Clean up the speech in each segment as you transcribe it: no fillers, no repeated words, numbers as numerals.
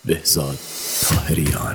بهزاد طاهریان.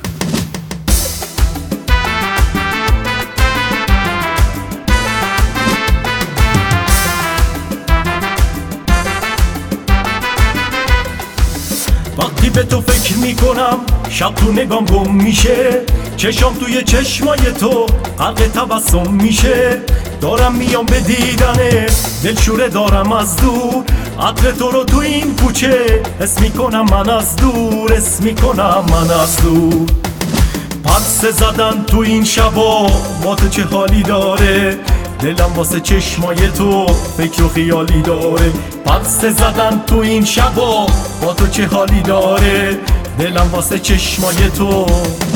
وقتی به تو فکر میکنم شب تو نگام گم میشه، چشام توی چشمای تو غرق تبسم میشه. دارم میام به دیدنه، دلشوره دارم از دور، عطر تو رو تو این کوچه حس میکنم من از دور، حس میکنم من از دور. پرسه زدن تو این شبا با تو چه حالی داره، دلم واسه چشمای تو فکر و خیالی داره. پرسه زدن تو این شبا با تو چه حالی داره، دلم واسه چشمای تو.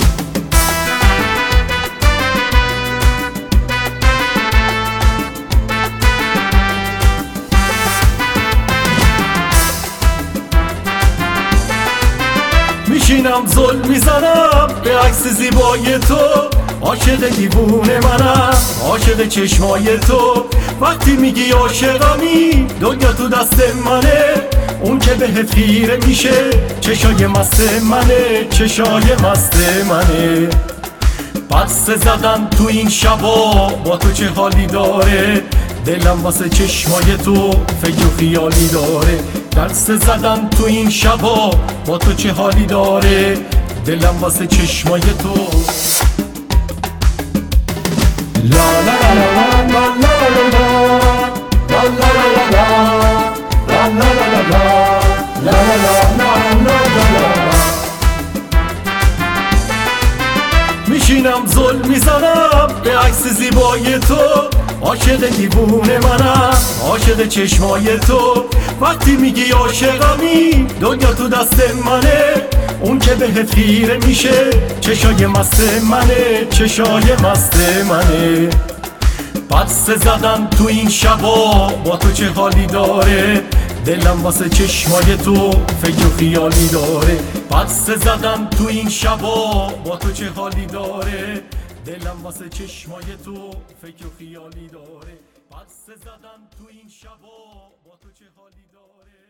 میشینم زل میزنم به عکس زیبای تو، عاشق دیوونه منم، عاشق چشمای تو. وقتی میگی عاشقمی دنیا تو دست منه، اون که به خیره میشه چشای مست منه، چشای مست منه. پرسه زدن تو این شبا با تو چه حالی داره، دلم واسه چشمای تو فکر و خیالی داره. پرسه زدن تو این شبا با تو چه حالی داره، دلم واسه چشمای تو. لا لا لا لا لا لا لا لا لا. میشینم زل میزنم به عکس زیبای تو، عاشق دیوونه منم، عاشق چشمای تو. وقتی میگی عاشقمی دنیا تو دست منه، اون که به خیره میشه چشای مست منه، چشای مست منه. پرسه زدن تو این شبا با تو چه حالی داره، دلم واسه چشمای تو فکر و خیالی داره. پرسه زدن تو این شبا با تو چه حالی داره، دلم واسه چشمای تو فکر و خیالی داره. پرسه زدن تو این شبا با تو چه حالی داره.